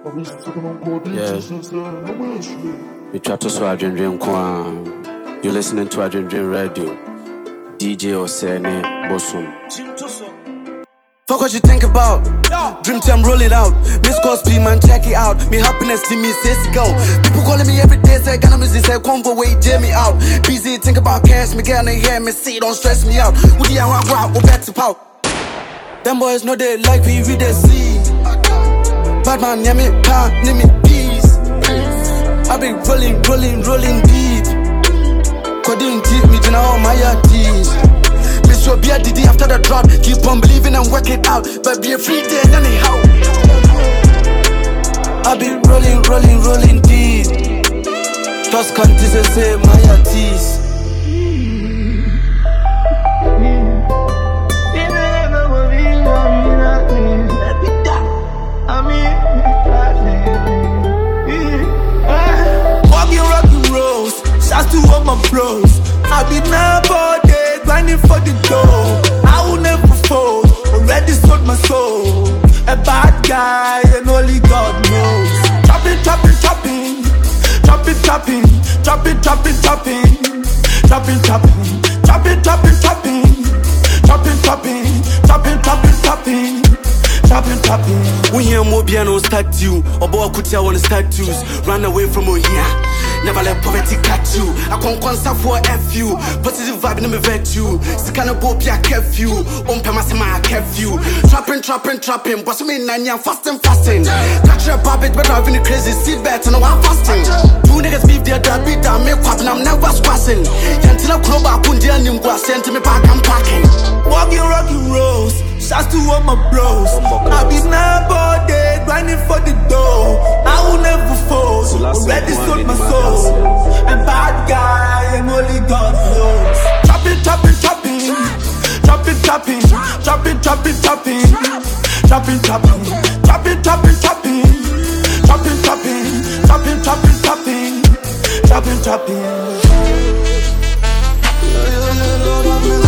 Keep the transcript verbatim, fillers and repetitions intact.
Yeah. We try to swap Dream Dream Kwan. You're listening to Dream Dream Radio. D J Osene Bosun. Fuck what you think about. Dream team rolling out. Miss Cosby man check it out. Me happiness to me says go. People calling me every day say gonna music say convo way jam me out. Busy think about cash me get on hear me see don't stress me out. Would you want go back to pout? Them boys know they like me read the sea. Bad man near me pa name me peace. I be rolling rolling rolling deep. Couldn't teach me to know my teeth. So be a D D after the drop. Keep on believing and work it out. But be a free day anyhow. I be rolling, rolling, rolling deep. Just can't say my artist. Walking, rocking roads. Shouts to all my bros. I be now all day. Grinding for the dough, I will never fold. Already sold my soul. A bad guy, and only God knows. Chopping, chopping, chopping, chopping, chopping, chopping, chopping, chopping, chopping, chopping, chopping, chopping, chopping, chopping, chopping, chopping, chopping, chopping. Chopping, chopping. We hear more piano statue. Or boy could tell on the statues. Run away from over here. Never let poverty catch you. I can't constant for F you. Positive vibe in me vet you. Sikana bopia kef you. On pemasema kef you. Trapping, trapping, trapping. Boss me nanya fasting, fasting. Catch your puppet, but I've been crazy. Sit back and I'm fasting. Two niggas beef their dad beat down. Make quap and I'm never squashing. Yantina club I couldn't deal him. Go send to me back, I'm packing. Walking, rocking roads. Shouts to all my bros. I be now all day grinding for the dough. I will never fold. Already sold my soul. A bad guy and only God knows. Chopping, chopping, chopping, chopping, chopping, chopping, chopping, chopping, chopping, chopping, chopping, chopping, chopping, chopping, chopping, chopping, chopping, chopping, chopping, chopping.